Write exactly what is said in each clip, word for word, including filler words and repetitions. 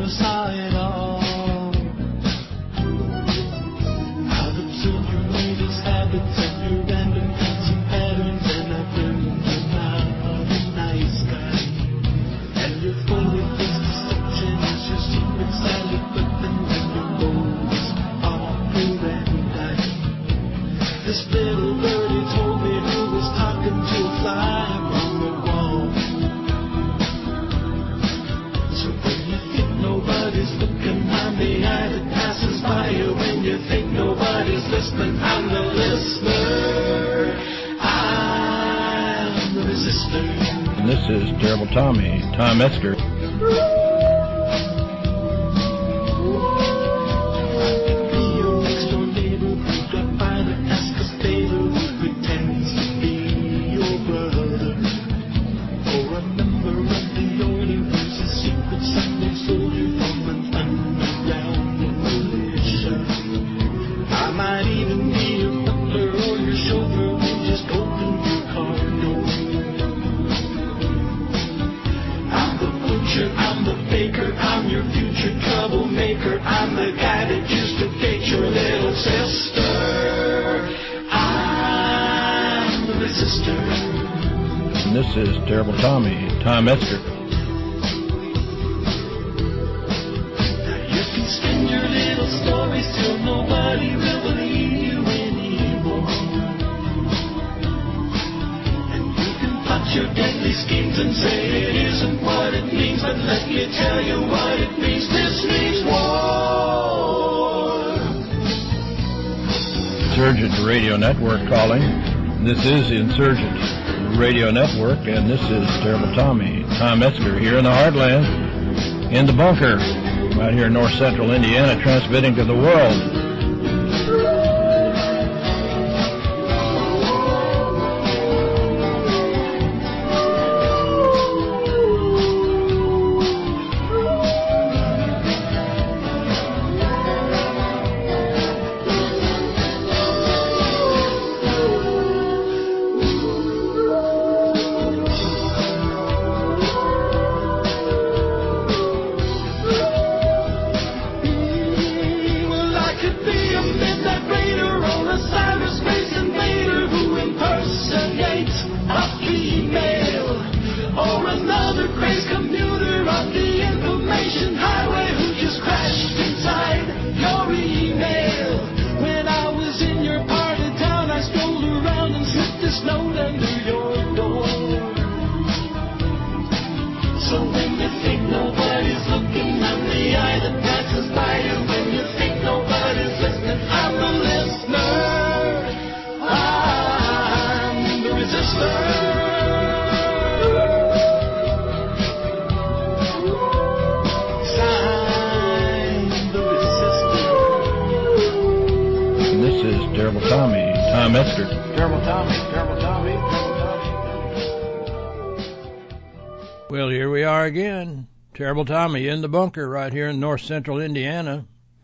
never saw it all. I've observed your latest habits and your random dancing patterns, and I've learned you're not a nice guy. And your fully faced deception is your secret silent weapon, and your goals are pure and die. This little birdie told me who was talking to a fly on the wall. So when you think nobody's looking, I'm the eye that passes by you. When you think nobody's listening, I'm the listener. I'm the resistor. And this is Terrible Tommy, Tom Metzger. This is Terrible Tommy, Tom Metzger. Now you can spin your little stories till nobody will believe you anymore. And you can plot your deadly schemes and say it isn't what it means, but let me tell you what it means. This means war. Insurgent Radio Network calling. This is Insurgent Radio Network, and this is Terrible Tommy, Tom Metzger, here in the heartland, in the bunker, right here in north central Indiana, transmitting to the world. Terrible Tommy in the bunker right here in north central Indiana,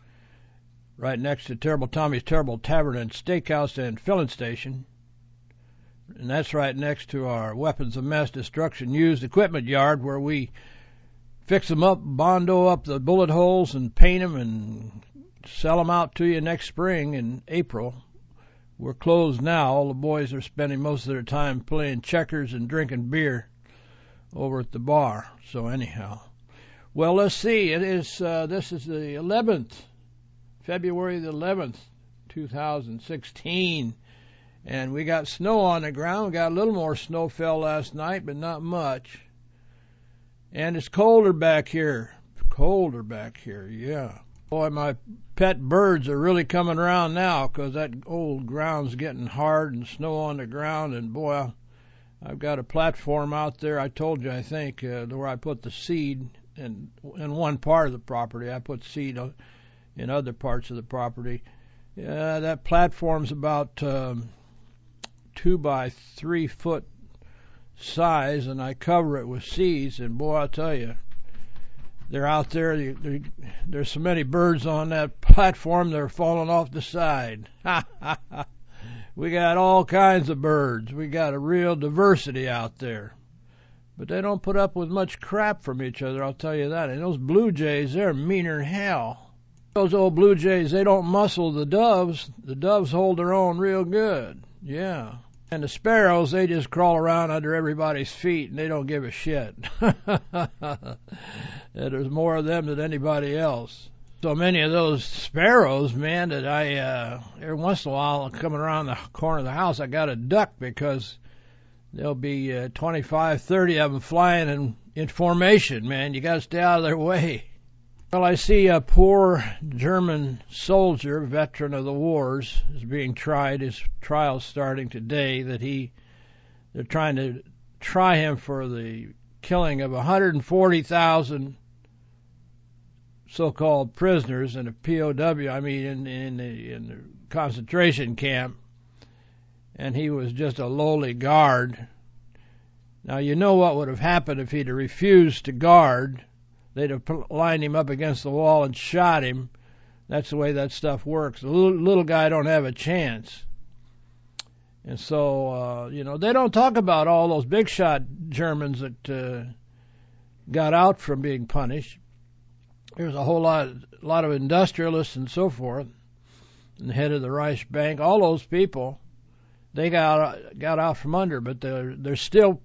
right next to Terrible Tommy's Terrible Tavern and Steakhouse and Filling Station. And that's right next to our Weapons of Mass Destruction used equipment yard, where we fix them up, bondo up the bullet holes and paint them and sell them out to you next spring in April. We're closed now. All the boys are spending most of their time playing checkers and drinking beer over at the bar. So anyhow, well, let's see. It is uh, this is the eleventh, February the eleventh, two thousand sixteen, and we got snow on the ground. We got a little more snow fell last night, but not much. And it's colder back here. Colder back here, yeah. Boy, my pet birds are really coming around now, because that old ground's getting hard and snow on the ground. And boy, I've got a platform out there. I told you, I think, uh, where I put the seed. In, in one part of the property, I put seed in other parts of the property. Uh, that platform's about um, two by three foot size, and I cover it with seeds. And boy, I'll tell you, they're out there. They, they, there's so many birds on that platform, they're falling off the side. We got all kinds of birds. We got a real diversity out there. But they don't put up with much crap from each other, I'll tell you that. And those Blue Jays, they're meaner than hell. Those old Blue Jays, they don't muscle the doves. The doves hold their own real good. Yeah. And the sparrows, they just crawl around under everybody's feet, and they don't give a shit. There's more of them than anybody else. So many of those sparrows, man, that I, uh, every once in a while, coming around the corner of the house, I got to duck because there'll be uh, twenty-five, thirty of them flying in, in formation, man. You got to stay out of their way. Well, I see a poor German soldier, veteran of the wars, is being tried. His trial's starting today. That he, they're trying to try him for the killing of one hundred forty thousand so-called prisoners in a P O W. I mean, in in the, in the concentration camp, and he was just a lowly guard. Now you know what would have happened if he'd have refused to guard. They'd have lined him up against the wall and shot him. That's the way that stuff works. The little, little guy don't have a chance. And so, uh, you know, they don't talk about all those big shot Germans that uh, got out from being punished. There's a whole lot, a lot of industrialists and so forth, and the head of the Reichsbank. All those people, they got got out from under, but they're they're still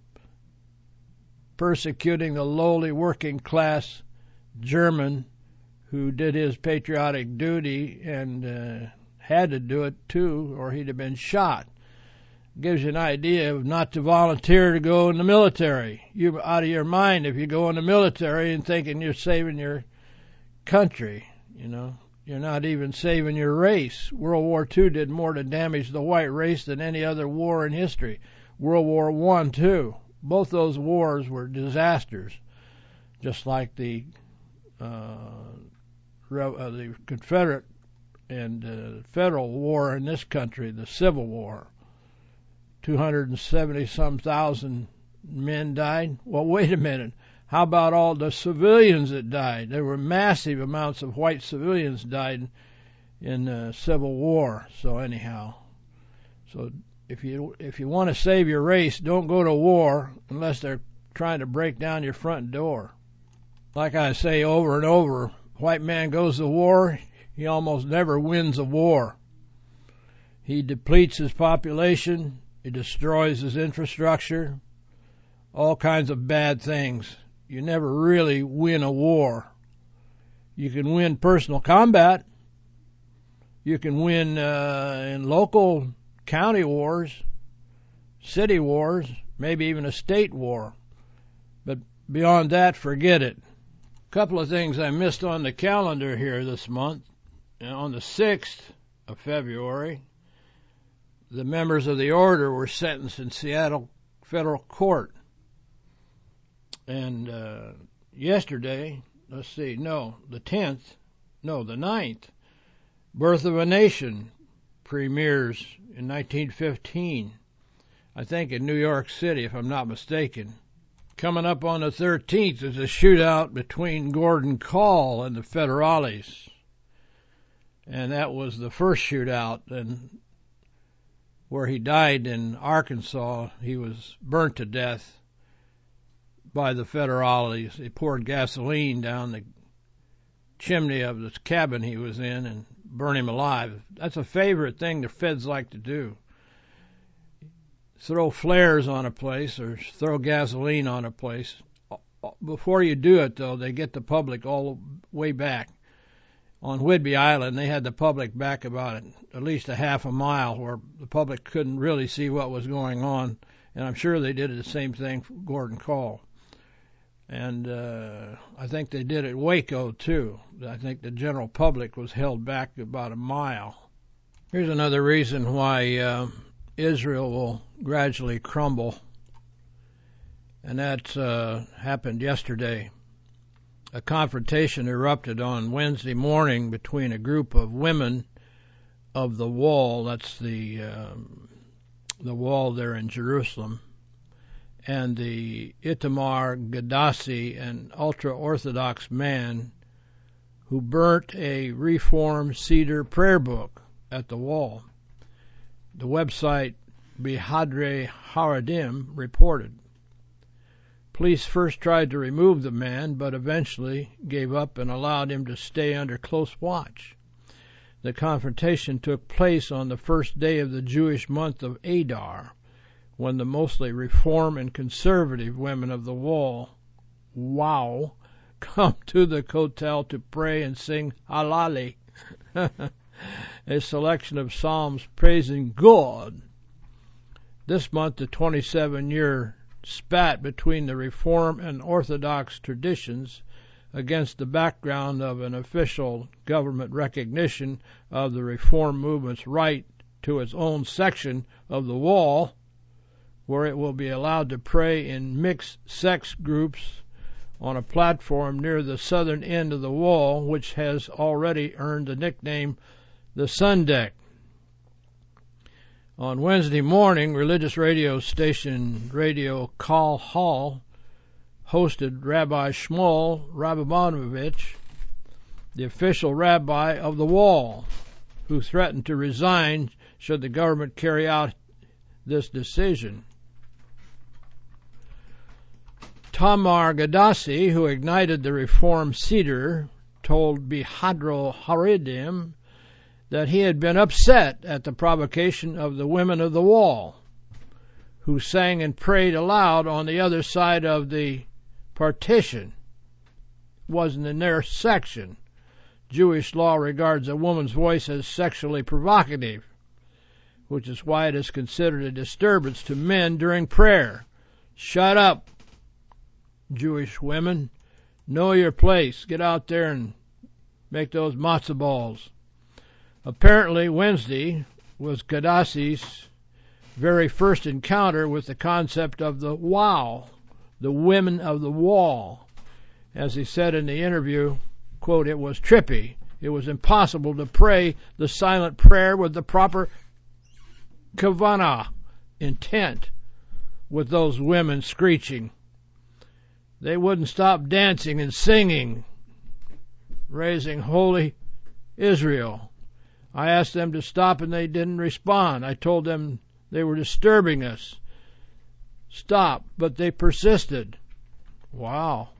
persecuting the lowly working class German who did his patriotic duty and uh, had to do it too, or he'd have been shot. Gives you an idea of not to volunteer to go in the military. You're out of your mind if you go in the military and thinking you're saving your country. You know, you're not even saving your race. World War Two did more to damage the white race than any other war in history. World War One, too. Both those wars were disasters, just like the uh, uh, the Confederate and uh, Federal War in this country, the Civil War. two hundred seventy some thousand men died. Well, wait a minute. How about all the civilians that died? There were massive amounts of white civilians died in the Civil War. So anyhow, so. If you if you want to save your race, don't go to war unless they're trying to break down your front door. Like I say over and over, white man goes to war, he almost never wins a war. He depletes his population, he destroys his infrastructure, all kinds of bad things. You never really win a war. You can win personal combat. You can win uh, in local county wars, city wars, maybe even a state war. But beyond that, forget it. A couple of things I missed on the calendar here this month. On the sixth of February, the members of the order were sentenced in Seattle federal court. And uh, yesterday, let's see, no, the tenth, no, the ninth, Birth of a Nation premieres in nineteen fifteen, I think in New York City, if I'm not mistaken. Coming up on the thirteenth is a shootout between Gordon Kahl and the Federales. And that was the first shootout, and where he died in Arkansas, he was burnt to death by the Federales. They poured gasoline down the chimney of the cabin he was in and burn him alive. That's a favorite thing the feds like to do. Throw flares on a place or throw gasoline on a place. Before you do it, though, they get the public all the way back. On Whidbey Island, they had the public back about at least a half a mile where the public couldn't really see what was going on. And I'm sure they did the same thing for Gordon Kahl. And uh, I think they did at Waco, too. I think the general public was held back about a mile. Here's another reason why uh, Israel will gradually crumble. And that uh, happened yesterday. A confrontation erupted on Wednesday morning between a group of women of the Wall, that's the, um, the Wall there in Jerusalem, and the Itamar Gadassi, an ultra-Orthodox man who burnt a Reformed Cedar prayer book at the Wall. The website Behadrei Haradim reported. Police first tried to remove the man, but eventually gave up and allowed him to stay under close watch. The confrontation took place on the first day of the Jewish month of Adar, when the mostly Reform and conservative women of the Wall, wow, come to the Kotel to pray and sing Hallel, a selection of psalms praising God. This month, the twenty-seven-year spat between the Reform and Orthodox traditions against the background of an official government recognition of the Reform movement's right to its own section of the Wall, where it will be allowed to pray in mixed-sex groups on a platform near the southern end of the Wall, which has already earned the nickname the Sun Deck. On Wednesday morning, religious radio station Radio Kal Hall hosted Rabbi Shmuel Rabinovich, the official rabbi of the Wall, who threatened to resign should the government carry out this decision. Tamar Gadassi, who ignited the Reform Seder, told Bihadro Haredim that he had been upset at the provocation of the women of the Wall, who sang and prayed aloud on the other side of the partition. Wasn't in their section. Jewish law regards a woman's voice as sexually provocative, which is why it is considered a disturbance to men during prayer. Shut up, Jewish women. Know your place. Get out there and make those matzah balls. Apparently, Wednesday was Gadassi's very first encounter with the concept of the wow, the women of the Wall. As he said in the interview, quote, it was trippy. It was impossible to pray the silent prayer with the proper kavanah, intent, with those women screeching. They wouldn't stop dancing and singing, raising Holy Israel. I asked them to stop and they didn't respond. I told them they were disturbing us. Stop, but they persisted. Wow.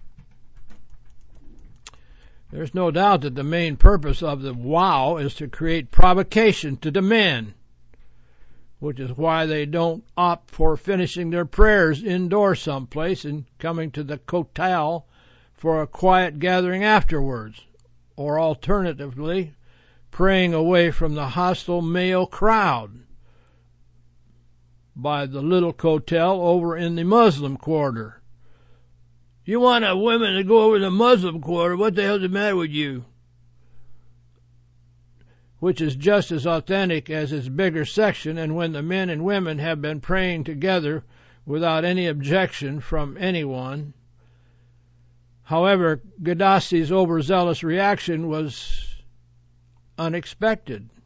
There's no doubt that the main purpose of the wow is to create provocation to the men, which is why they don't opt for finishing their prayers indoors someplace and coming to the kotel for a quiet gathering afterwards, or alternatively, praying away from the hostile male crowd by the little kotel over in the Muslim quarter. You want a women to go over to the Muslim quarter? What the hell's the matter with you? Which is just as authentic as its bigger section, and when the men and women have been praying together without any objection from anyone. However, Gadassi's overzealous reaction was unexpected.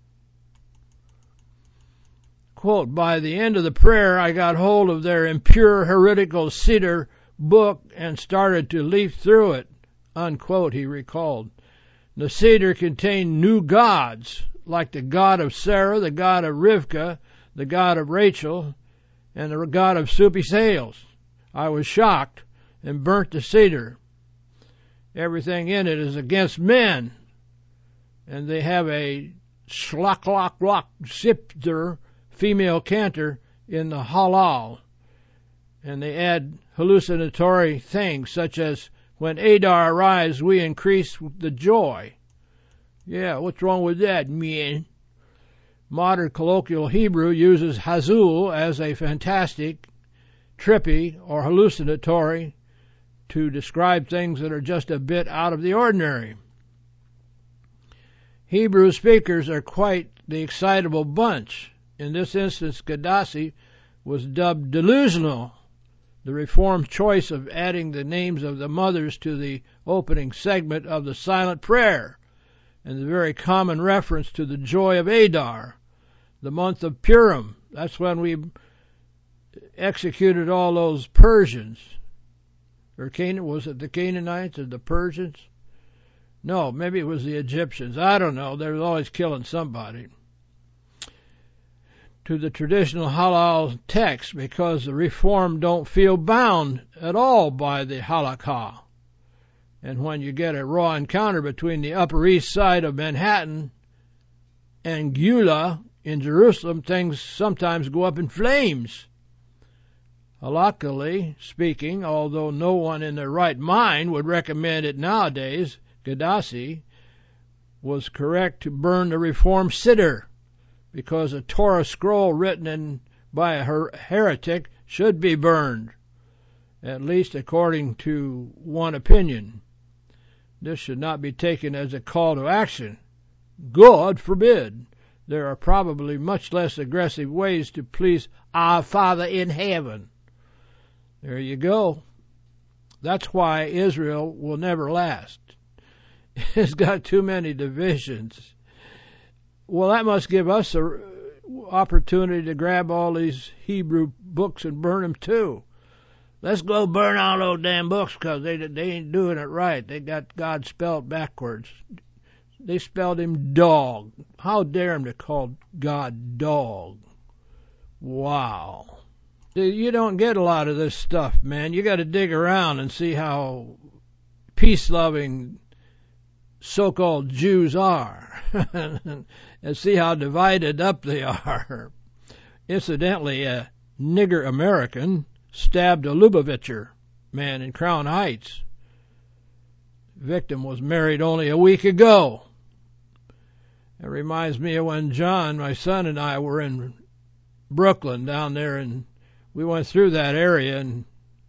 Quote, by the end of the prayer, I got hold of their impure heretical Siddur book and started to leaf through it, unquote, he recalled. The Siddur contained new gods, like the god of Sarah, the god of Rivka, the god of Rachel, and the god of soupy sales. I was shocked and burnt the Siddur. Everything in it is against men, and they have a shlak-lak-lak sipter, female cantor, in the halal, and they add hallucinatory things such as, when Adar arrives, we increase the joy. Yeah, what's wrong with that, man? Modern colloquial Hebrew uses hazul as a fantastic, trippy, or hallucinatory to describe things that are just a bit out of the ordinary. Hebrew speakers are quite the excitable bunch. In this instance, Gadassi was dubbed delusional, the Reformed choice of adding the names of the mothers to the opening segment of the silent prayer, and the very common reference to the joy of Adar, the month of Purim. That's when we executed all those Persians. Or Canaan, was it the Canaanites or the Persians? No, maybe it was the Egyptians. I don't know. They were always killing somebody. to the traditional halal text because the Reform don't feel bound at all by the halakha. And when you get a raw encounter between the Upper East Side of Manhattan and Geulah in Jerusalem, things sometimes go up in flames. Halakhically speaking, although no one in their right mind would recommend it nowadays, Gaddafi was correct to burn the Reform Siddur, because a Torah scroll written in, by a her- heretic should be burned, at least according to one opinion. This should not be taken as a call to action. God forbid. There are probably much less aggressive ways to please our Father in heaven. There you go. That's why Israel will never last. It's got too many divisions. Well, that must give us an opportunity to grab all these Hebrew books and burn them too. Let's go burn all those damn books because they, they ain't doing it right. They got God spelled backwards. They spelled him dog. How dare them to call God dog? Wow. You don't get a lot of this stuff, man. You got to dig around and see how peace-loving so-called Jews are and see how divided up they are. Incidentally, a nigger American stabbed a Lubavitcher man in Crown Heights. Victim was married only a week ago. It reminds me of when John, my son, and I were in Brooklyn down there, and we went through that area, and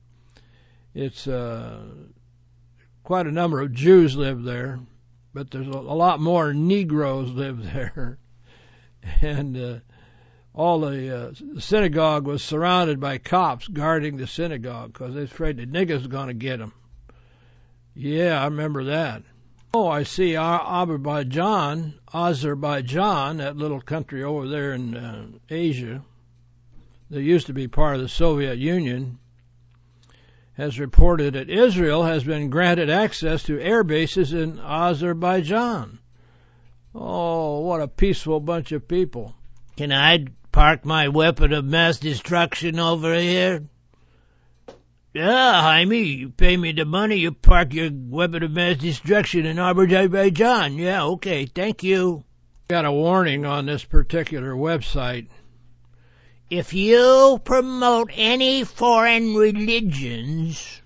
it's uh, quite a number of Jews live there, but there's a, a lot more Negroes live there. And uh, all the uh, synagogue was surrounded by cops guarding the synagogue because they're afraid the niggers are going to get them. Yeah, I remember that. Oh, I see Azerbaijan, Azerbaijan, that little country over there in uh, Asia, that used to be part of the Soviet Union, has reported that Israel has been granted access to air bases in Azerbaijan. Oh, what a peaceful bunch of people. Can I park my weapon of mass destruction over here? Yeah, Jaime, you pay me the money, you park your weapon of mass destruction in Azerbaijan. Yeah, okay, thank you. Got a warning on this particular website. If you promote any foreign religions,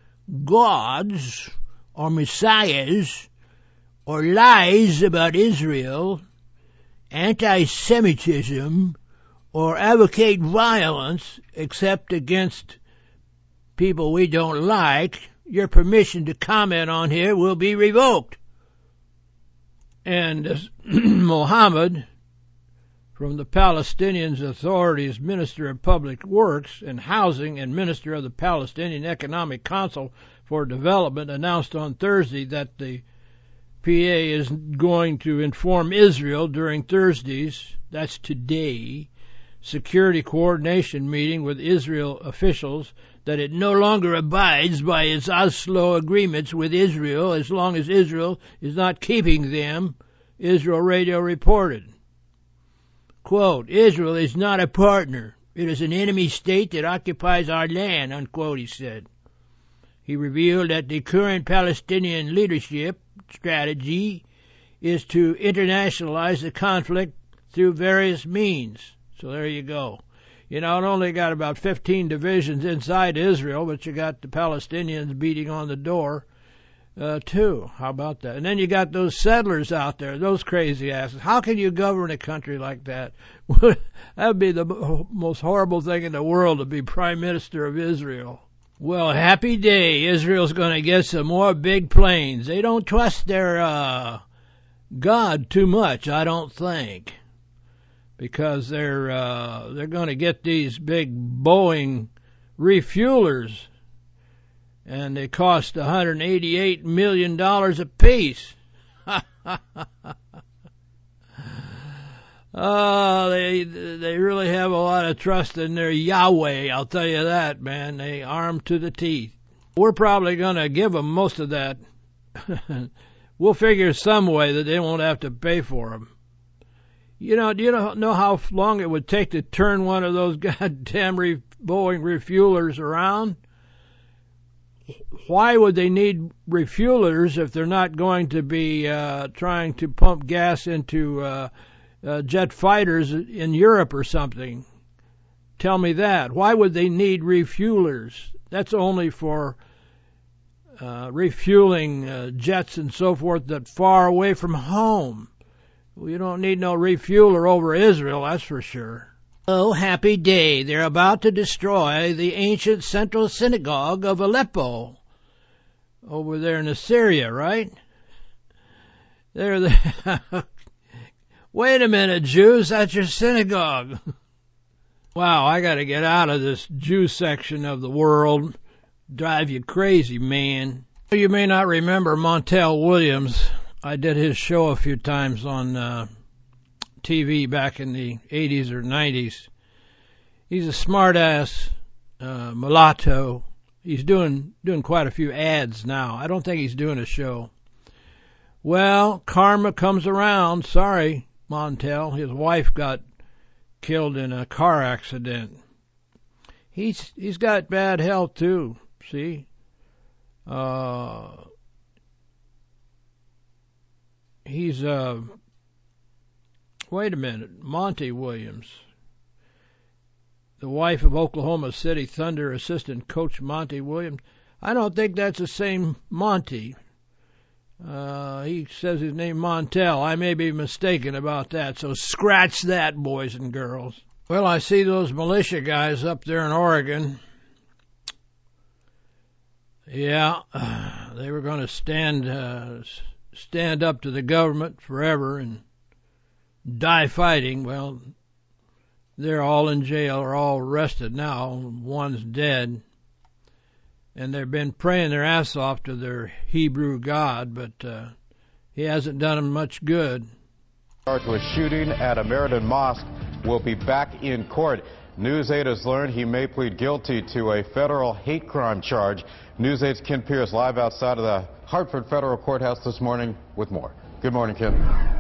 gods, or messiahs, or lies about Israel, anti-Semitism, or advocate violence except against people we don't like, your permission to comment on here will be revoked. And uh, Mohammed, from the Palestinian Authority's Minister of Public Works and Housing and Minister of the Palestinian Economic Council for Development, announced on Thursday that the P A is going to inform Israel during Thursday's, that's today, security coordination meeting with Israel officials that it no longer abides by its Oslo agreements with Israel as long as Israel is not keeping them, Israel Radio reported. Quote, Israel is not a partner. It is an enemy state that occupies our land, unquote, he said. He revealed that the current Palestinian leadership strategy is to internationalize the conflict through various means. So there you go. You not only got about fifteen divisions inside Israel, but you got the Palestinians beating on the door, uh, too. How about that? And then you got those settlers out there, those crazy asses. How can you govern a country like that? That would be the most horrible thing in the world, to be Prime Minister of Israel. Well, happy day. Israel's going to get some more big planes. They don't trust their uh, God too much, I don't think, because they're uh, they're going to get these big Boeing refuelers, and they cost one hundred eighty-eight million dollars apiece. Oh, they they really have a lot of trust in their Yahweh, I'll tell you that, man. They armed to the teeth. We're probably going to give them most of that. We'll figure some way that they won't have to pay for them. You know, do you know, know how long it would take to turn one of those goddamn re- Boeing refuelers around? Why would they need refuelers if they're not going to be uh, trying to pump gas into uh, uh, jet fighters in Europe or something? Tell me that. Why would they need refuelers? That's only for uh, refueling uh, jets and so forth that far away from home. We don't need no refueler over Israel, that's for sure. Oh, happy day. They're about to destroy the ancient central synagogue of Aleppo. Over there in Assyria, right? They're the... Wait a minute, Jews, that's your synagogue. Wow, I gotta get out of this Jew section of the world. Drive you crazy, man. You may not remember Montel Williams. I did his show a few times on uh, T V back in the eighties or nineties. He's a smart-ass uh, mulatto. He's doing doing quite a few ads now. I don't think he's doing a show. Well, karma comes around. Sorry, Montel. His wife got killed in a car accident. He's he's got bad health too. See, uh, he's uh. Wait a minute, Monty Williams, the wife of Oklahoma City Thunder assistant coach Monty Williams. I don't think that's the same Monty. Uh, he says his name Montel. I may be mistaken about that, so scratch that, boys and girls. Well, I see those militia guys up there in Oregon. Yeah, uh, they were going to stand uh, stand up to the government forever and die fighting. Well, they're all in jail or all arrested now. One's dead. And they've been praying their ass off to their Hebrew God, but uh, he hasn't done them much good. Charged with shooting at a Meriden mosque will be back in court. News eight has learned he may plead guilty to a federal hate crime charge. News eight's Ken Pierce live outside of the Hartford Federal Courthouse this morning with more. Good morning, Ken.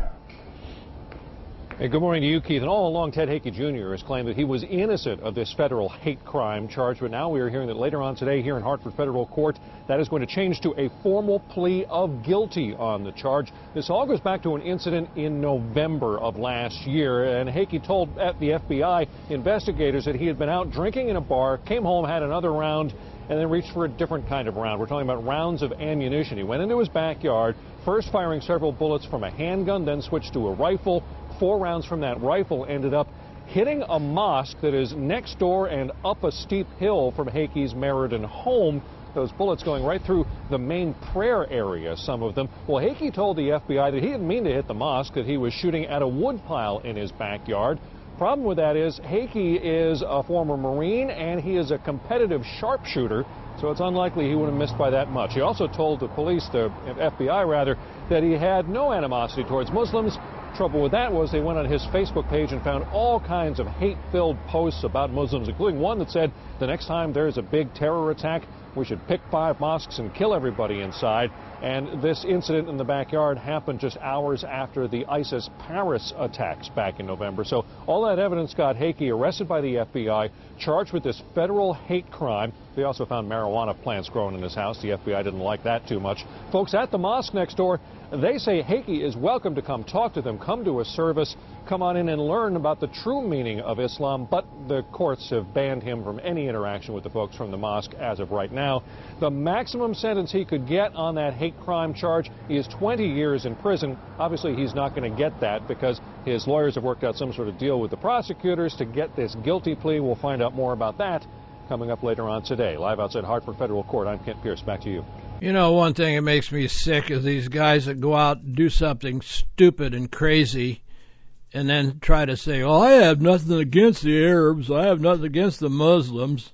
Hey, good morning to you, Keith. And all along, Ted Haakey Junior has claimed that he was innocent of this federal hate crime charge. But now we are hearing that later on today here in Hartford Federal Court, that is going to change to a formal plea of guilty on the charge. This all goes back to an incident in November of last year. And Haakey told the F B I investigators that he had been out drinking in a bar, came home, had another round, and then reached for a different kind of round. We're talking about rounds of ammunition. He went into his backyard, first firing several bullets from a handgun, then switched to a rifle. Four rounds from that rifle ended up hitting a mosque that is next door and up a steep hill from Haakey's Meriden home. Those bullets going right through the main prayer area, some of them. Well, Haakey told the F B I that he didn't mean to hit the mosque, that he was shooting at a woodpile in his backyard. Problem with that is Haakey is a former Marine and he is a competitive sharpshooter, so it's unlikely he would have missed by that much. He also told the police, the F B I rather, that he had no animosity towards Muslims. Trouble with that was they went on his Facebook page and found all kinds of hate-filled posts about Muslims, including one that said the next time there's a big terror attack, we should pick five mosques and kill everybody inside. And this incident in the backyard happened just hours after the ISIS Paris attacks back in November. So all that evidence got Haakey arrested by the F B I, charged with this federal hate crime. They also found marijuana plants growing in his house. The F B I didn't like that too much. Folks at the mosque next door, they say Haakey is welcome to come talk to them, come to a service, come on in and learn about the true meaning of Islam, but the courts have banned him from any interaction with the folks from the mosque as of right now. The maximum sentence he could get on that hate crime charge is twenty years in prison. Obviously, he's not going to get that because his lawyers have worked out some sort of deal with the prosecutors to get this guilty plea. We'll find out more about that coming up later on today. Live outside Hartford Federal Court, I'm Kent Pierce. Back to you. You know, one thing that makes me sick is these guys that go out and do something stupid and crazy and then try to say, oh, I have nothing against the Arabs. I have nothing against the Muslims.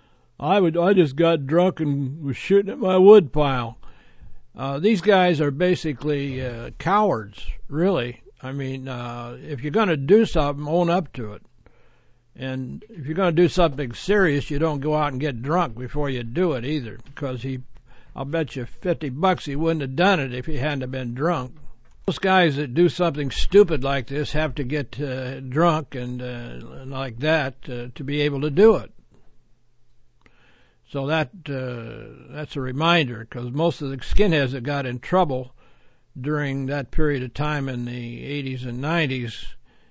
I would, I just got drunk and was shooting at my wood pile. Uh, these guys are basically uh, cowards, really. I mean, uh, if you're going to do something, own up to it. And if you're going to do something serious, you don't go out and get drunk before you do it either, because he, I'll bet you fifty bucks he wouldn't have done it if he hadn't have been drunk. Most guys that do something stupid like this have to get uh, drunk and uh, like that uh, to be able to do it. So that uh, that's a reminder, because most of the skinheads that got in trouble during that period of time in the eighties and nineties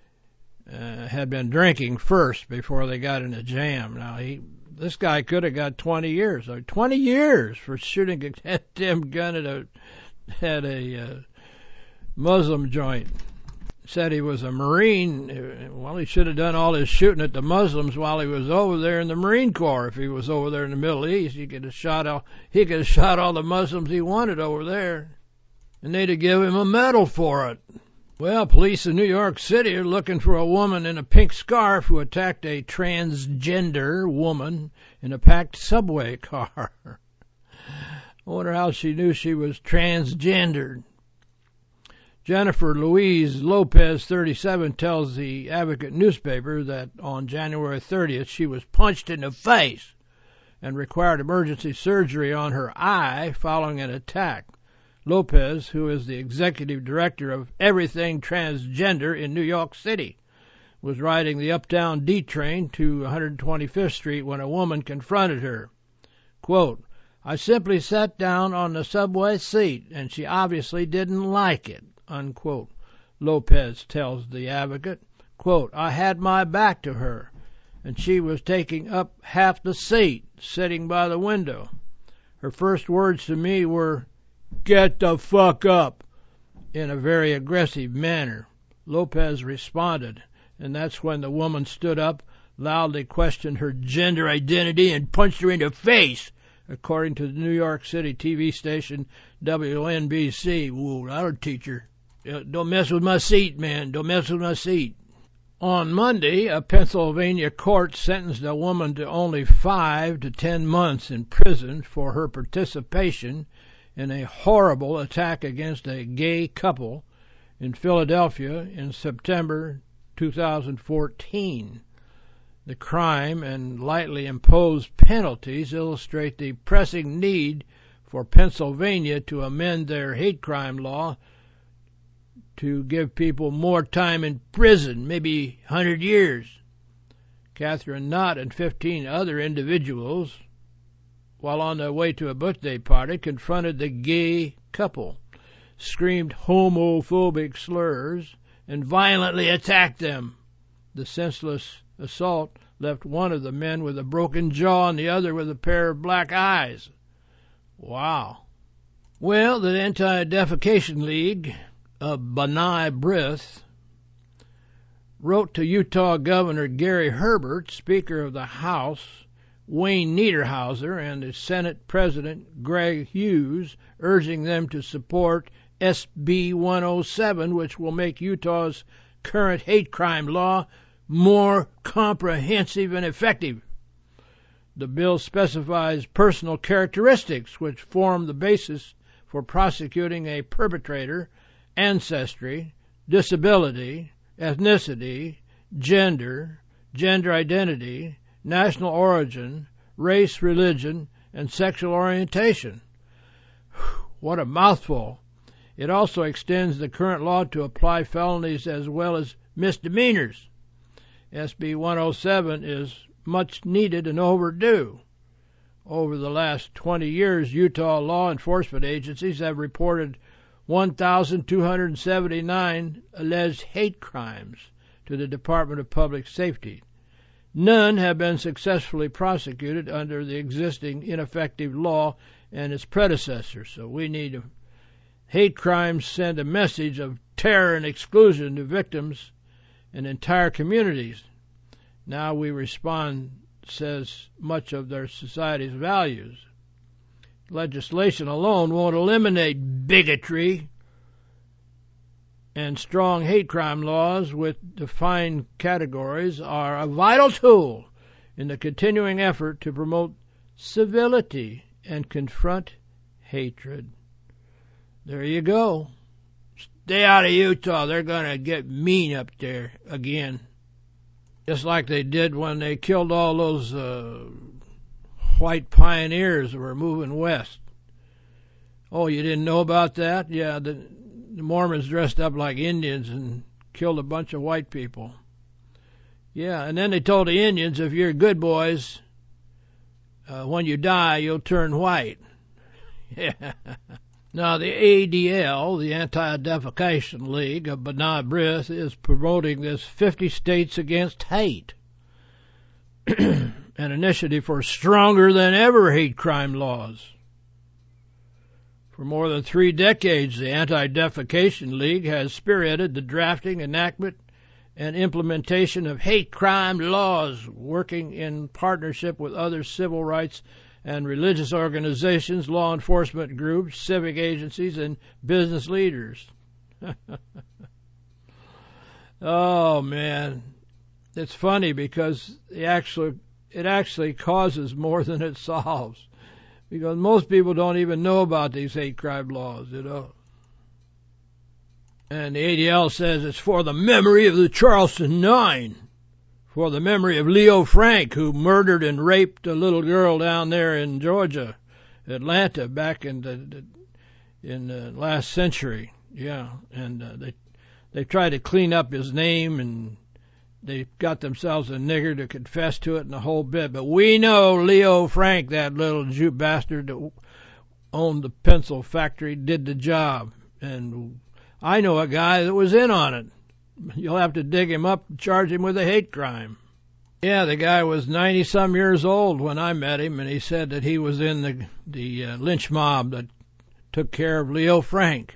uh, had been drinking first before they got in a jam. Now, he, this guy could have got twenty years, or twenty years for shooting a damn gun at a, at a uh, Muslim joint. Said he was a Marine. Well, he should have done all his shooting at the Muslims while he was over there in the Marine Corps. If he was over there in the Middle East, he could have shot all, he could have shot all the Muslims he wanted over there, and they'd have given him a medal for it. Well, police in New York City are looking for a woman in a pink scarf who attacked a transgender woman in a packed subway car. I wonder how she knew she was transgendered. Jennifer Louise Lopez, thirty-seven, tells the Advocate newspaper that on January thirtieth she was punched in the face and required emergency surgery on her eye following an attack. Lopez, who is the executive director of Everything Transgender in New York City, was riding the Uptown D train to one hundred twenty-fifth Street when a woman confronted her. Quote, "I simply sat down on the subway seat, and she obviously didn't like it," unquote. Lopez tells the Advocate, quote, "I had my back to her, and she was taking up half the seat, sitting by the window. Her first words to me were, 'Get the fuck up,' in a very aggressive manner." Lopez responded, and that's when the woman stood up, loudly questioned her gender identity, and punched her in the face, according to the New York City T V station W N B C. Whoa, that'll teach her. Don't mess with my seat, man. Don't mess with my seat. On Monday, a Pennsylvania court sentenced a woman to only five to ten months in prison for her participation in a horrible attack against a gay couple in Philadelphia in September two thousand fourteen. The crime and lightly imposed penalties illustrate the pressing need for Pennsylvania to amend their hate crime law to give people more time in prison, maybe one hundred years. Catherine Knott and fifteen other individuals, while on their way to a birthday party, confronted the gay couple, screamed homophobic slurs, and violently attacked them. The senseless assault left one of the men with a broken jaw and the other with a pair of black eyes. Wow. Well, the Anti-Defecation League of B'nai B'rith wrote to Utah Governor Gary Herbert, Speaker of the House Wayne Niederhauser, and the Senate President Greg Hughes, urging them to support S B one oh seven, which will make Utah's current hate crime law more comprehensive and effective. The bill specifies personal characteristics which form the basis for prosecuting a perpetrator: ancestry, disability, ethnicity, gender, gender identity, national origin, race, religion, and sexual orientation. What a mouthful. It also extends the current law to apply felonies as well as misdemeanors. S B one oh seven is much needed and overdue. Over the last twenty years, Utah law enforcement agencies have reported one thousand two hundred seventy-nine alleged hate crimes to the Department of Public Safety. None have been successfully prosecuted under the existing ineffective law and its predecessors. So we need to, hate crimes send a message of terror and exclusion to victims and entire communities. Now we respond, says much of their society's values. Legislation alone won't eliminate bigotry, and strong hate crime laws with defined categories are a vital tool in the continuing effort to promote civility and confront hatred. There you go. Stay out of Utah. They're going to get mean up there again. Just like they did when they killed all those uh, white pioneers who were moving west. Oh, you didn't know about that? Yeah, the the Mormons dressed up like Indians and killed a bunch of white people. Yeah, and then they told the Indians, if you're good boys, uh, when you die, you'll turn white. Yeah. Now, the A D L, the Anti-Defecation League of B'nai B'rith, is promoting this fifty States Against Hate, an initiative for stronger than ever hate crime laws. For more than three decades, the Anti-Defecation League has spearheaded the drafting, enactment, and implementation of hate crime laws, working in partnership with other civil rights and religious organizations, law enforcement groups, civic agencies, and business leaders. Oh, man. It's funny because it actually, it actually causes more than it solves. Because most people don't even know about these hate crime laws, you know. And the A D L says it's for the memory of the Charleston Nine, for the memory of Leo Frank, who murdered and raped a little girl down there in Georgia, Atlanta, back in the, in the last century. Yeah, and uh, they they tried to clean up his name, and they got themselves a nigger to confess to it and the whole bit. But we know Leo Frank, that little Jew bastard that owned the pencil factory, did the job. And I know a guy that was in on it. You'll have to dig him up and charge him with a hate crime. Yeah, the guy was ninety-some years old when I met him, and he said that he was in the the uh, lynch mob that took care of Leo Frank.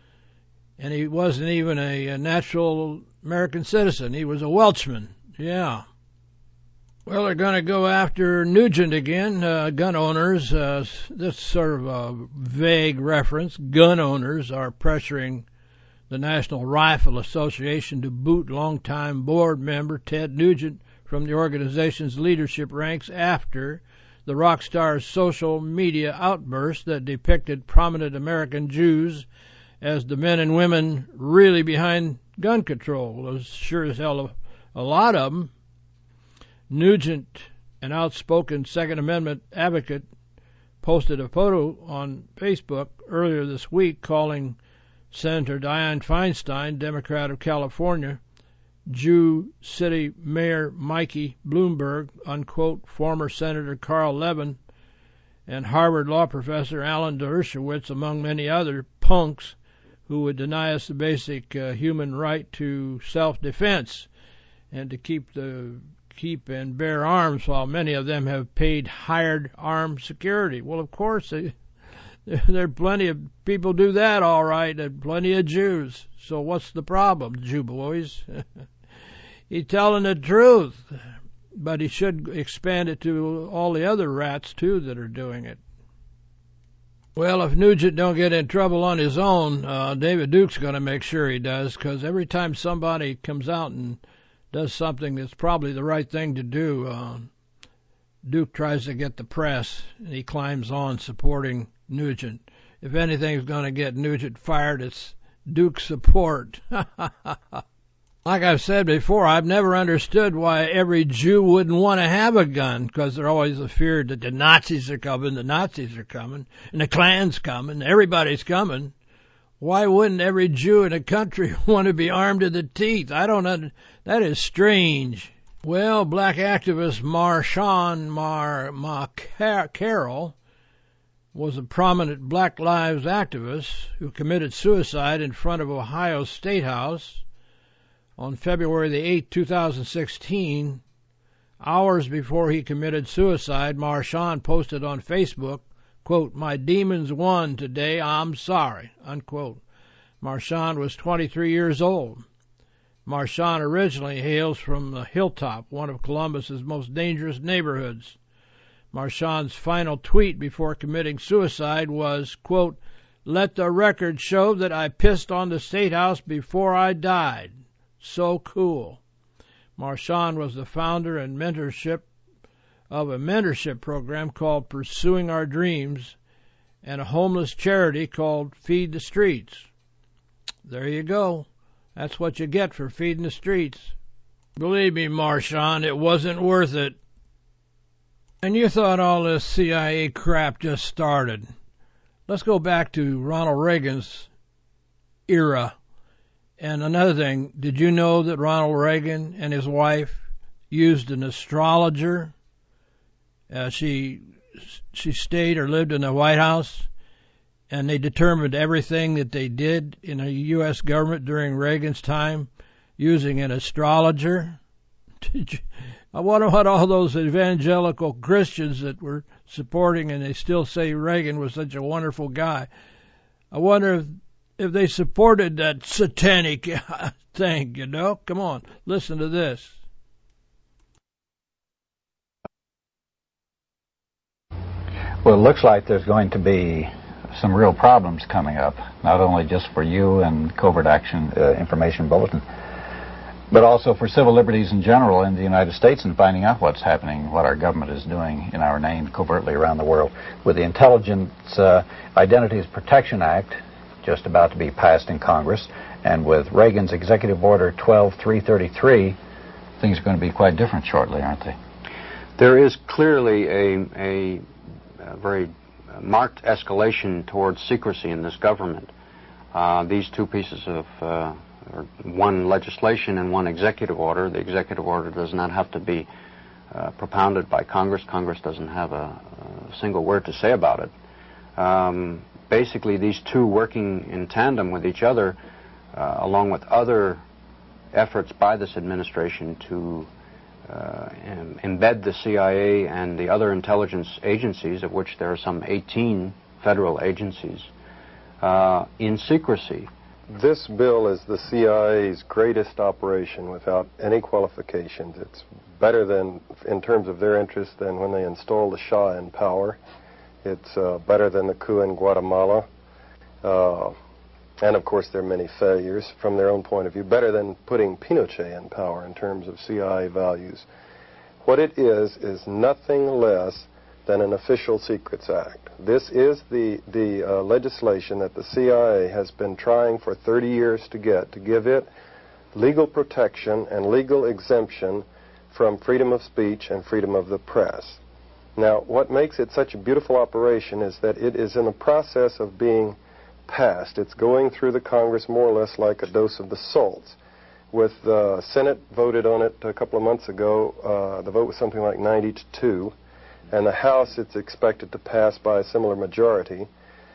And he wasn't even a, a natural American citizen. He was a Welshman. Yeah. Well, they're going to go after Nugent again, uh, gun owners. Uh, this is sort of a vague reference. Gun owners are pressuring the National Rifle Association to boot longtime board member Ted Nugent from the organization's leadership ranks after the rock star's social media outburst that depicted prominent American Jews as the men and women really behind gun control. There's sure as hell a, a lot of them. Nugent, an outspoken Second Amendment advocate, posted a photo on Facebook earlier this week calling Senator Dianne Feinstein, Democrat of California, Jew City Mayor Mikey Bloomberg, unquote, former Senator Carl Levin, and Harvard law professor Alan Dershowitz, among many other punks who would deny us the basic uh, human right to self-defense and to keep the keep and bear arms, while many of them have paid hired armed security. Well, of course, they, there are plenty of people do that, all right, and plenty of Jews. So what's the problem, Jew boys? He's telling the truth, but he should expand it to all the other rats, too, that are doing it. Well, if Nugent don't get in trouble on his own, uh, David Duke's going to make sure he does, because every time somebody comes out and does something that's probably the right thing to do, uh, Duke tries to get the press, and he climbs on supporting Nugent. If anything's going to get Nugent fired, it's Duke's support. Like I've said before, I've never understood why every Jew wouldn't want to have a gun, because they're always afeared that the Nazis are coming, the Nazis are coming, and the Klan's coming, everybody's coming. Why wouldn't every Jew in the country want to be armed to the teeth? I don't know. That is strange. Well, black activist Marshawn Mar, Mar Carroll was a prominent Black Lives activist who committed suicide in front of Ohio State House on February the eighth, two thousand sixteen. Hours before he committed suicide, Marshawn posted on Facebook, quote, "My demons won today, I'm sorry," unquote. Marshawn was twenty-three years old. Marshawn originally hails from the Hilltop, one of Columbus's most dangerous neighborhoods. Marshawn's final tweet before committing suicide was, quote, "Let the record show that I pissed on the State House before I died. So cool." Marshawn was the founder and mentorship of a mentorship program called Pursuing Our Dreams and a homeless charity called Feed the Streets. There you go. That's what you get for feeding the streets. Believe me, Marshawn, it wasn't worth it. And you thought all this C I A crap just started. Let's go back to Ronald Reagan's era. And another thing, did you know that Ronald Reagan and his wife used an astrologer? Uh, she she stayed or lived in the White House, and they determined everything that they did in the U S government during Reagan's time using an astrologer. Did you, I wonder what all those evangelical Christians that were supporting, and they still say Reagan was such a wonderful guy. I wonder if, if they supported that satanic thing, you know? Come on, listen to this. Well, it looks like there's going to be some real problems coming up, not only just for you and Covert Action uh, Information Bulletin, but also for civil liberties in general in the United States and finding out what's happening, what our government is doing in our name covertly around the world. With the Intelligence uh, Identities Protection Act just about to be passed in Congress, and with Reagan's Executive Order twelve three thirty-three, things are going to be quite different shortly, aren't they? There is clearly a, a, a very marked escalation towards secrecy in this government. Uh, these two pieces of uh, or one legislation and one executive order. The executive order does not have to be uh, propounded by Congress. Congress doesn't have a, a single word to say about it. Um, basically, these two working in tandem with each other, uh, along with other efforts by this administration to uh, em- embed the C I A and the other intelligence agencies, of which there are some eighteen federal agencies, uh, in secrecy. This bill is the C I A's greatest operation without any qualifications. It's better than, in terms of their interest, than when they installed the Shah in power. It's uh, better than the coup in Guatemala. Uh, and, of course, there are many failures from their own point of view. Better than putting Pinochet in power in terms of C I A values. What it is is nothing less than an Official Secrets Act. This is the, the uh, legislation that the C I A has been trying for thirty years to get, to give it legal protection and legal exemption from freedom of speech and freedom of the press. Now, what makes it such a beautiful operation is that it is in the process of being passed. It's going through the Congress more or less like a dose of the salts. With the uh, Senate voted on it a couple of months ago, uh, the vote was something like ninety to two. And the House, it's expected to pass by a similar majority.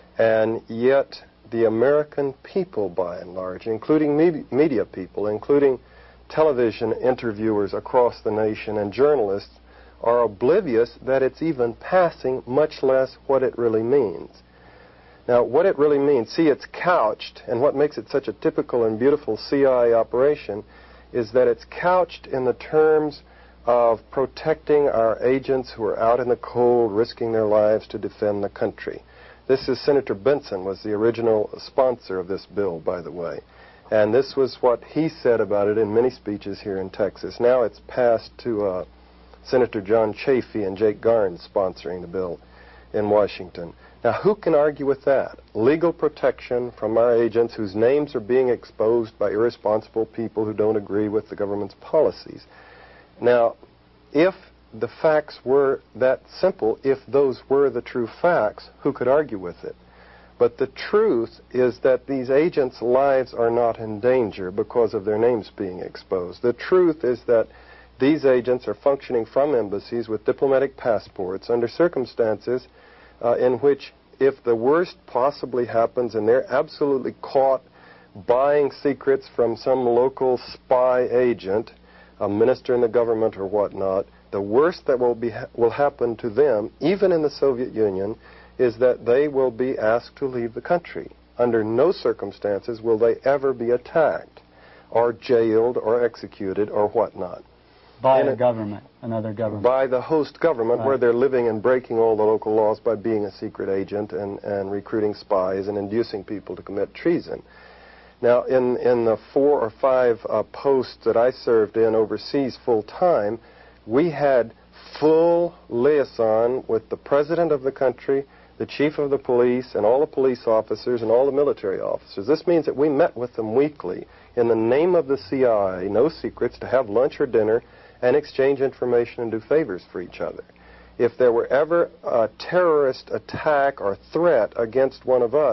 And yet, the American people, by and large, including media, media people, including television interviewers across the nation and journalists, are oblivious that it's even passing, much less what it really means. Now, what it really means, see, it's couched, and what makes it such a typical and beautiful C I A operation is that it's couched in the terms of protecting our agents who are out in the cold, risking their lives to defend the country. This is Senator Benson was the original sponsor of this bill, by the way. And this was what he said about it in many speeches here in Texas. Now it's passed to uh, Senator John Chafee and Jake Garnes sponsoring the bill in Washington. Now, who can argue with that? Legal protection from our agents whose names are being exposed by irresponsible people who don't agree with the government's policies. Now, if the facts were that simple, if those were the true facts, who could argue with it? But the truth is that these agents' lives are not in danger because of their names being exposed. The truth is that these agents are functioning from embassies with diplomatic passports under circumstances uh, in which, if the worst possibly happens and they're absolutely caught buying secrets from some local spy agent, a minister in the government or whatnot, the worst that will be will happen to them, even in the Soviet Union, is that they will be asked to leave the country. Under no circumstances will they ever be attacked or jailed or executed or whatnot. By and a it, government, another government. By the host government, right. Where they're living and breaking all the local laws by being a secret agent and, and recruiting spies and inducing people to commit treason. Now, in, in the four or five uh, posts that I served in overseas full-time, we had full liaison with the president of the country, the chief of the police, and all the police officers and all the military officers. This means that we met with them weekly in the name of the C I A, no secrets, to have lunch or dinner and exchange information and do favors for each other. If there were ever a terrorist attack or threat against one of us,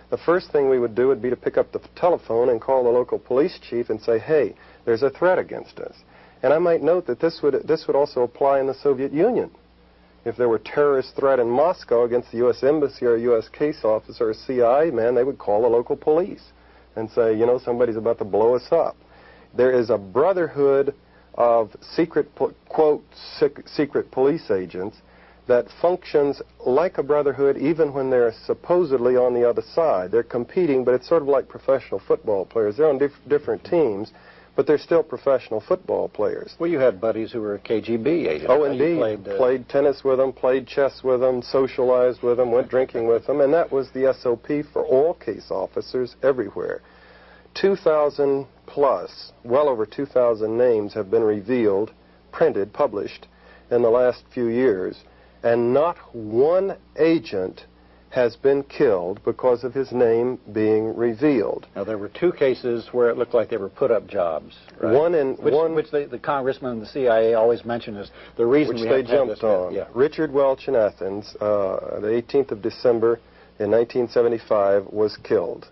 the first thing we would do would be to pick up the telephone and call the local police chief and say, hey, there's a threat against us. And I might note that this would, this would also apply in the Soviet Union. If there were a terrorist threat in Moscow against the U S Embassy or a U S case officer or a C I A man, they would call the local police and say, you know, somebody's about to blow us up. There is a brotherhood of secret, quote, secret police agents that functions like a brotherhood even when they're supposedly on the other side. They're competing, but it's sort of like professional football players. They're on dif different teams, but they're still professional football players. Well, you had buddies who were K G B agents. Oh, indeed. Played, uh... played tennis with them, played chess with them, socialized with them, went drinking with them, and that was the S O P for all case officers everywhere. two thousand plus, well over two thousand names have been revealed, printed, published in the last few years, and not one agent has been killed because of his name being revealed. Now, there were two cases where it looked like they were put-up jobs, right? One in which, one, which they, the congressman and the C I A always mention as the reason which we they have to have jumped this, on. Yeah. Richard Welch in Athens, uh, the eighteenth of December in nineteen seventy-five, was killed.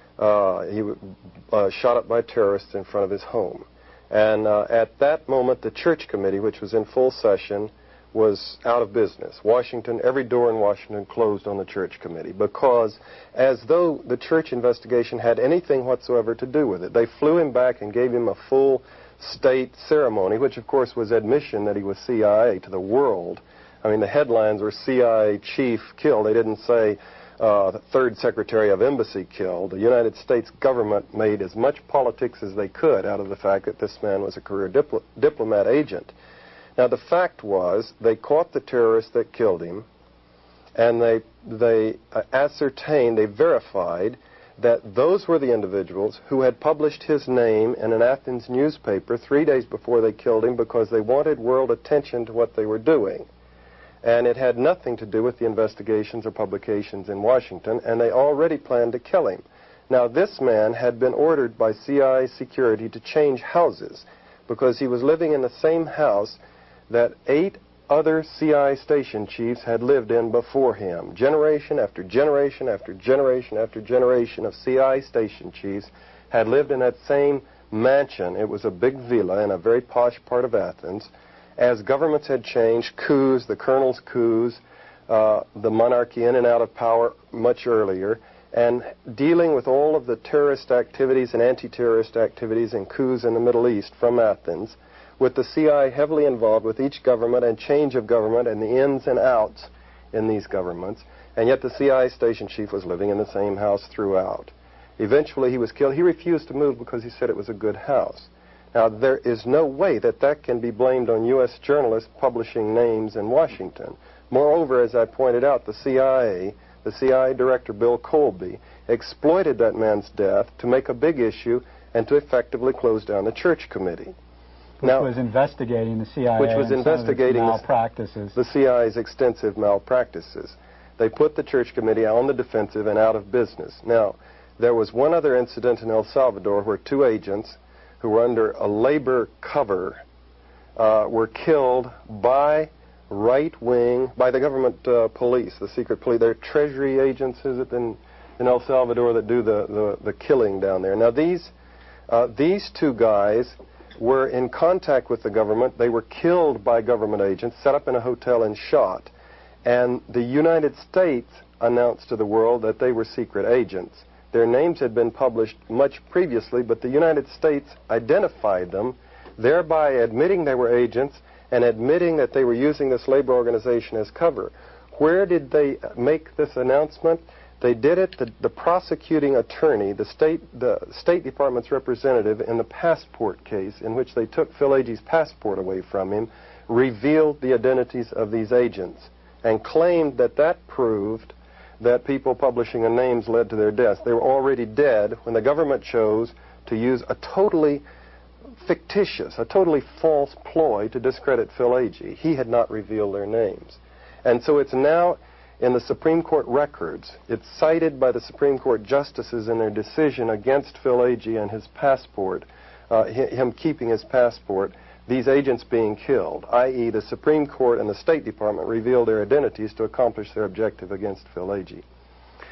Uh, he was uh, shot up by terrorists in front of his home. And uh, at that moment, the church committee, which was in full session, was out of business. Washington, every door in Washington closed on the church committee because as though the church investigation had anything whatsoever to do with it. They flew him back and gave him a full state ceremony, which of course was admission that he was C I A to the world. I mean, the headlines were C I A chief killed. They didn't say uh, the third secretary of embassy killed. The United States government made as much politics as they could out of the fact that this man was a career dipl diplomat agent. Now, the fact was they caught the terrorist that killed him, and they, they uh, ascertained, they verified that those were the individuals who had published his name in an Athens newspaper three days before they killed him because they wanted world attention to what they were doing. And it had nothing to do with the investigations or publications in Washington, and they already planned to kill him. Now, this man had been ordered by C I A security to change houses because he was living in the same house that eight other C I A station chiefs had lived in before him. Generation after generation after generation after generation of C I A station chiefs had lived in that same mansion. It was a big villa in a very posh part of Athens. As governments had changed, coups, the colonels' coups, uh, the monarchy in and out of power much earlier, and dealing with all of the terrorist activities and anti-terrorist activities and coups in the Middle East from Athens, with the C I A heavily involved with each government and change of government and the ins and outs in these governments, and yet the C I A station chief was living in the same house throughout. Eventually he was killed. He refused to move because he said it was a good house. Now, there is no way that that can be blamed on U S journalists publishing names in Washington. Moreover, as I pointed out, the C I A, the C I A director Bill Colby, exploited that man's death to make a big issue and to effectively close down the church committee. Which now, was investigating the C I A which was and investigating some of its malpractices. the C I A's extensive malpractices. They put the church committee on the defensive and out of business. Now, there was one other incident in El Salvador where two agents who were under a labor cover uh, were killed by right-wing, by the government uh, police, the secret police. They're treasury agents, is it, in, in El Salvador that do the, the, the killing down there. Now, these, uh, these two guys were in contact with the government. They were killed by government agents, set up in a hotel and shot. And the United States announced to the world that they were secret agents. Their names had been published much previously, but the United States identified them, thereby admitting they were agents and admitting that they were using this labor organization as cover. Where did they make this announcement? They did it, the, the prosecuting attorney, the State, the State Department's representative in the passport case in which they took Phil Agee's passport away from him, revealed the identities of these agents and claimed that that proved that people publishing their names led to their deaths. They were already dead when the government chose to use a totally fictitious, a totally false ploy to discredit Phil Agee. He had not revealed their names. And so it's now in the Supreme Court records. It's cited by the Supreme Court justices in their decision against Phil Agee and his passport, uh, him keeping his passport, these agents being killed, that is the Supreme Court and the State Department revealed their identities to accomplish their objective against Phil Agee.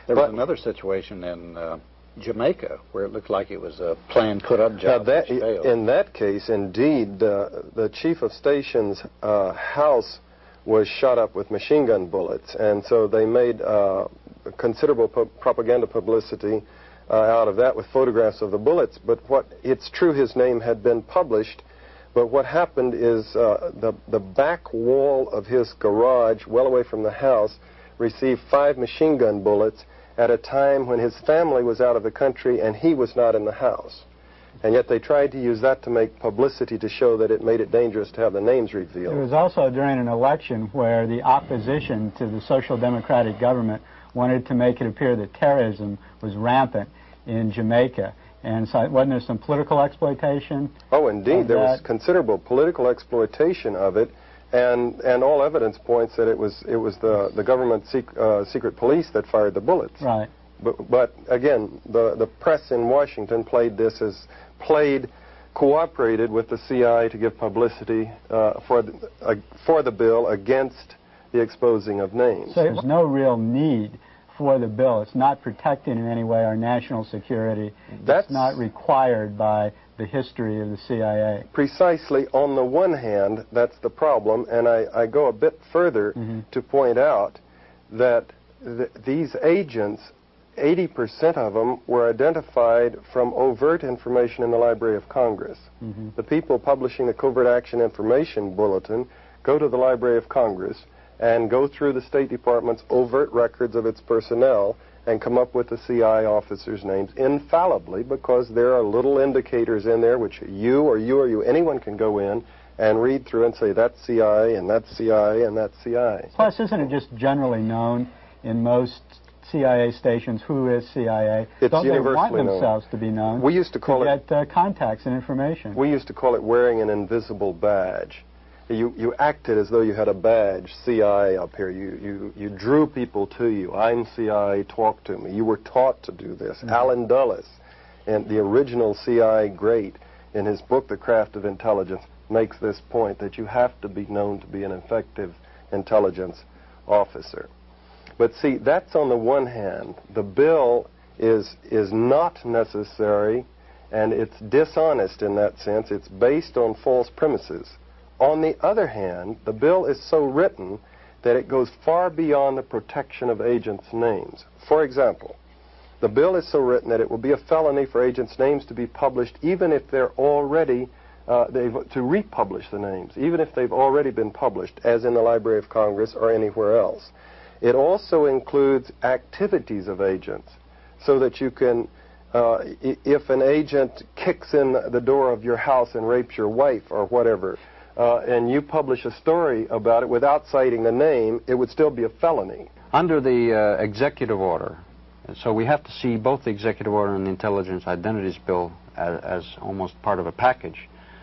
There But- was another situation in uh, Jamaica where it looked like it was a plan-put-up Now job that, which failed. in that case, indeed, uh, the chief of station's uh, house was shot up with machine gun bullets, and so they made uh, considerable pu propaganda publicity uh, out of that with photographs of the bullets. But what it's true, his name had been published, but what happened is uh, the the back wall of his garage, well away from the house, received five machine gun bullets at a time when his family was out of the country and he was not in the house. And yet they tried to use that to make publicity to show that it made it dangerous to have the names revealed. It was also during an election where the opposition to the Social Democratic government wanted to make it appear that terrorism was rampant in Jamaica. And so wasn't there some political exploitation? Oh, indeed. There was that? considerable political exploitation of it, and and all evidence points that it was it was the the government sec, uh, secret police that fired the bullets. Right. But, but again, the the press in Washington played this as played cooperated with the C I A to give publicity uh, for the, uh, for the bill against the exposing of names. So there's no real need for the bill. It's not protecting in any way our national security. That's it's not required by the history of the C I A. Precisely. On the one hand, that's the problem, and I, I go a bit further Mm-hmm. to point out that th these agents, eighty percent of them were identified from overt information in the Library of Congress. Mm-hmm. The people publishing the Covert Action Information Bulletin go to the Library of Congress and go through the State Department's overt records of its personnel and come up with the C I A officers' names infallibly, because there are little indicators in there which you or you or you, anyone can go in and read through and say that's C I A and that's C I A and that's C I A. Plus, isn't it just generally known in most C I A stations who is C I A? It's Don't they universally want known. themselves to be known? We used to call to it get uh, contacts and information. we used to call it wearing an invisible badge. You you acted as though you had a badge, C I A up here. You you you drew people to you. I'm C I A. Talk to me. You were taught to do this. Mm-hmm. Alan Dulles, and the original C I A great, in his book The Craft of Intelligence, makes this point that you have to be known to be an effective intelligence officer. But see, that's on the one hand. The bill is is not necessary, and it's dishonest in that sense. It's based on false premises. On the other hand, the bill is so written that it goes far beyond the protection of agents' names. For example, the bill is so written that it will be a felony for agents' names to be published even if they're already, uh, they've, to republish the names, even if they've already been published, as in the Library of Congress or anywhere else. It also includes activities of agents, so that you can, uh, I- if an agent kicks in the door of your house and rapes your wife or whatever, Uh, and you publish a story about it without citing the name, it would still be a felony. Under the uh, executive order, so we have to see both the executive order and the Intelligence Identities Bill as, as almost part of a package.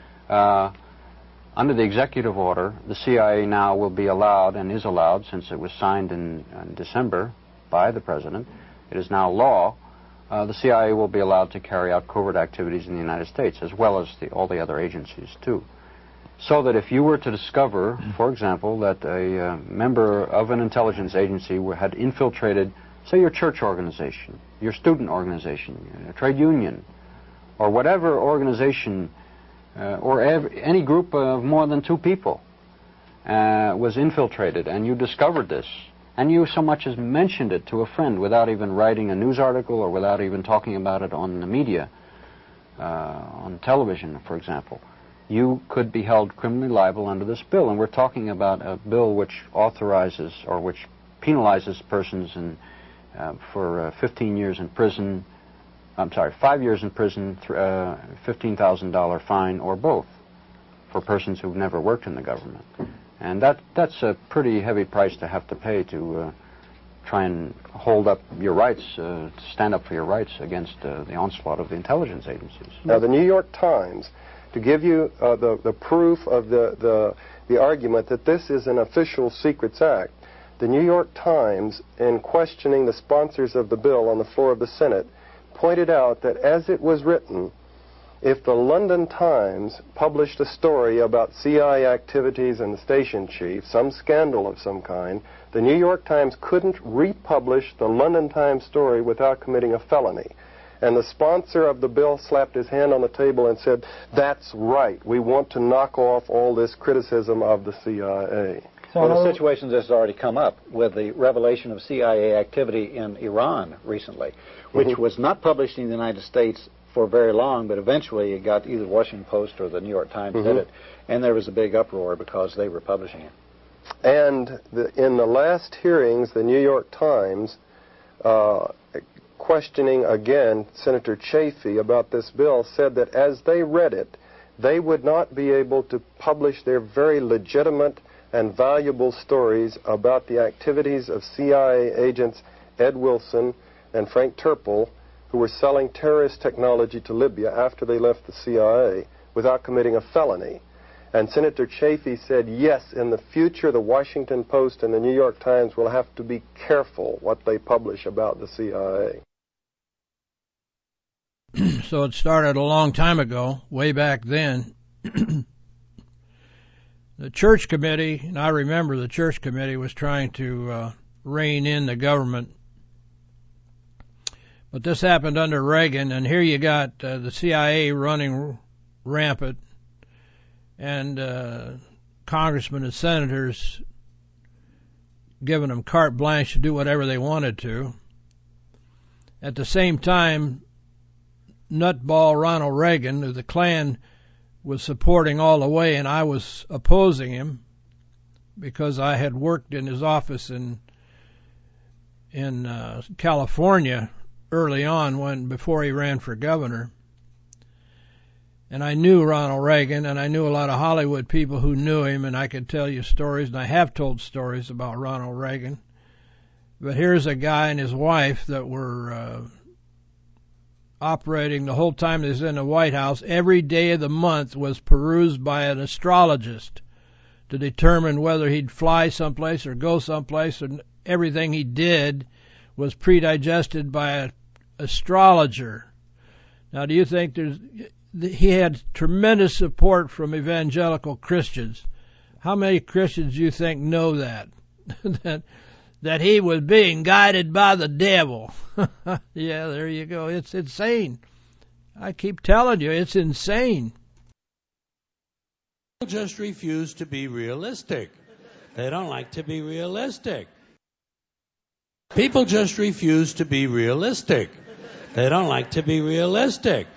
Uh, under the executive order, the C I A now will be allowed, and is allowed, since it was signed in, in December by the President, it is now law, uh, the C I A will be allowed to carry out covert activities in the United States, as well as the, all the other agencies, too. So that if you were to discover, for example, that a uh, member of an intelligence agency were, had infiltrated, say, your church organization, your student organization, a trade union, or whatever organization, uh, or ev any group of more than two people uh, was infiltrated, and you discovered this, and you so much as mentioned it to a friend without even writing a news article or without even talking about it on the media, uh, on television, for example, you could be held criminally liable under this bill. And we're talking about a bill which authorizes or which penalizes persons in, uh, for uh, fifteen years in prison, I'm sorry, five years in prison, uh, fifteen thousand dollar fine, or both, for persons who've never worked in the government. And that that's a pretty heavy price to have to pay to uh, try and hold up your rights, uh, to stand up for your rights against uh, the onslaught of the intelligence agencies. Now, the New York Times, to give you uh, the, the proof of the, the, the argument that this is an official Secrets Act, the New York Times, in questioning the sponsors of the bill on the floor of the Senate, pointed out that as it was written, if the London Times published a story about C I A activities and the station chief, some scandal of some kind, the New York Times couldn't republish the London Times story without committing a felony. And the sponsor of the bill slapped his hand on the table and said, that's right, we want to knock off all this criticism of the C I A. So well, the situation this has already come up with the revelation of C I A activity in Iran recently, which mm-hmm. was not published in the United States for very long, but eventually it got either the Washington Post or the New York Times mm-hmm. did it, and there was a big uproar because they were publishing it. And the, in the last hearings, the New York Times, uh, questioning again Senator Chafee about this bill, said that as they read it, they would not be able to publish their very legitimate and valuable stories about the activities of C I A agents Ed Wilson and Frank Turple, who were selling terrorist technology to Libya after they left the C I A, without committing a felony. And Senator Chafee said, yes, in the future the Washington Post and the New York Times will have to be careful what they publish about the C I A. So it started a long time ago, way back then. The church committee, and I remember the church committee was trying to uh, rein in the government. But this happened under Reagan, and here you got uh, the C I A running rampant, and uh, congressmen and senators giving them carte blanche to do whatever they wanted to. At the same time, nutball Ronald Reagan, who the Klan was supporting all the way, and I was opposing him because I had worked in his office in in uh, California early on, when before he ran for governor. And I knew Ronald Reagan, and I knew a lot of Hollywood people who knew him, and I could tell you stories, and I have told stories about Ronald Reagan. But here's a guy and his wife that were uh, operating the whole time he was in the White House. Every day of the month was perused by an astrologist to determine whether he'd fly someplace or go someplace, and everything he did was predigested by an astrologer. Now, do you think there's... He had tremendous support from evangelical Christians. How many Christians do you think know that? that that he was being guided by the devil? Yeah, there you go. It's insane. I keep telling you, it's insane. People just refuse to be realistic. They don't like to be realistic. People just refuse to be realistic. They don't like to be realistic.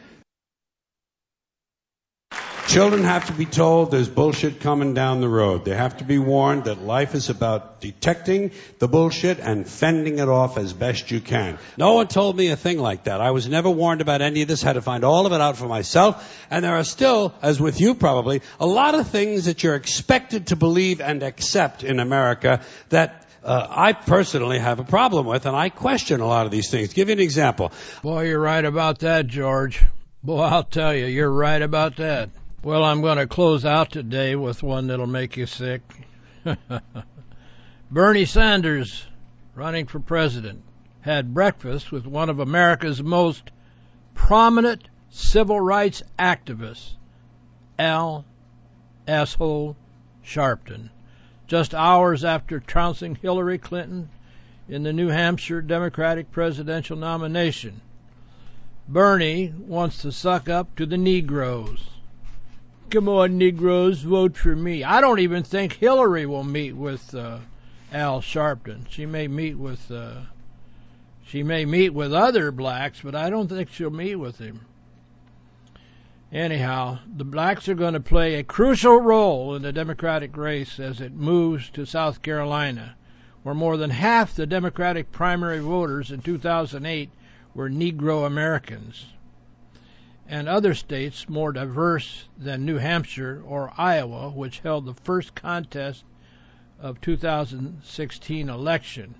Children have to be told there's bullshit coming down the road. They have to be warned that life is about detecting the bullshit and fending it off as best you can. No one told me a thing like that. I was never warned about any of this, had to find all of it out for myself. And there are still, as with you probably, a lot of things that you're expected to believe and accept in America that uh, I personally have a problem with, and I question a lot of these things. Give you an example. Boy, you're right about that, George. Boy, I'll tell you, you're right about that. Well, I'm going to close out today with one that'll make you sick. Bernie Sanders, running for president, had breakfast with one of America's most prominent civil rights activists, Al Asshole Sharpton, just hours after trouncing Hillary Clinton in the New Hampshire Democratic presidential nomination. Bernie wants to suck up to the Negroes. Come on, Negroes, vote for me. I don't even think Hillary will meet with uh, Al Sharpton. She may meet with uh, she may meet with other blacks, but I don't think she'll meet with him. Anyhow, the blacks are going to play a crucial role in the Democratic race as it moves to South Carolina, where more than half the Democratic primary voters in two thousand eight were Negro Americans, and other states more diverse than New Hampshire or Iowa, which held the first contest of two thousand sixteen election.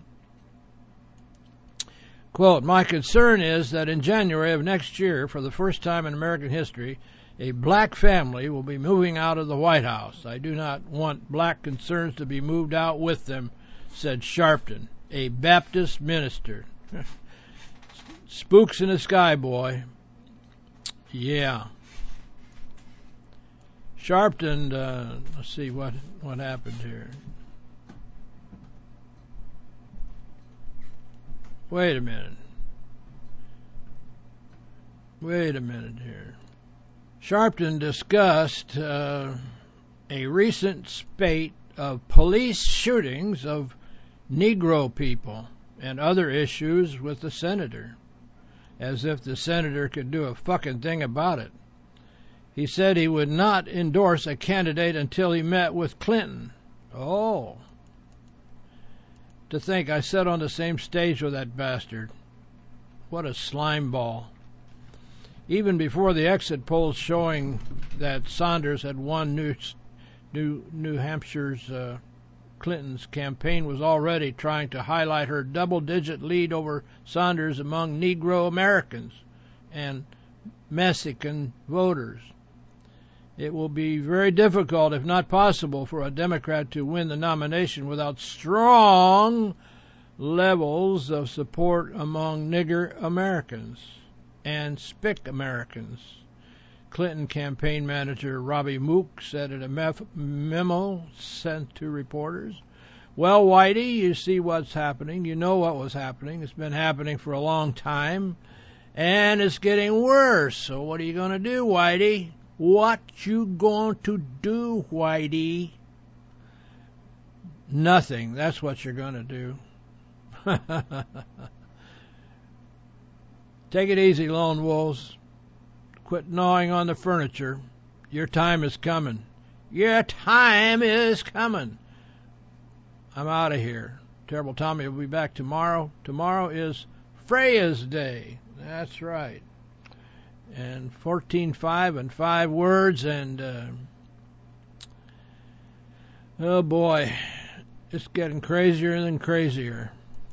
Quote, my concern is that in January of next year, for the first time in American history, a black family will be moving out of the White House. I do not want black concerns to be moved out with them, said Sharpton, a Baptist minister. Spooks in the sky, boy. Yeah. Sharpton, uh, let's see what, what happened here. Wait a minute. Wait a minute here. Sharpton discussed uh, a recent spate of police shootings of Negro people and other issues with the senator, as if the senator could do a fucking thing about it. He said he would not endorse a candidate until he met with Clinton. Oh. To think I sat on the same stage with that bastard. What a slime ball. Even before the exit polls showing that Sanders had won New, New, New Hampshire's uh, Clinton's campaign was already trying to highlight her double-digit lead over Sanders among Negro Americans and Mexican voters. It will be very difficult, if not possible, for a Democrat to win the nomination without strong levels of support among nigger Americans and spick Americans. Clinton campaign manager Robbie Mook said in a mef- memo sent to reporters, "Well, Whitey, you see what's happening. You know what was happening. It's been happening for a long time, and it's getting worse. So what are you going to do, Whitey? What you going to do, Whitey? Nothing. That's what you're going to do." Take it easy, lone wolves. Quit gnawing on the furniture. Your time is coming. Your time is coming. I'm out of here. Terrible Tommy will be back tomorrow. Tomorrow is Freya's Day. That's right. And fourteen five and five words, and uh, oh boy, it's getting crazier and crazier.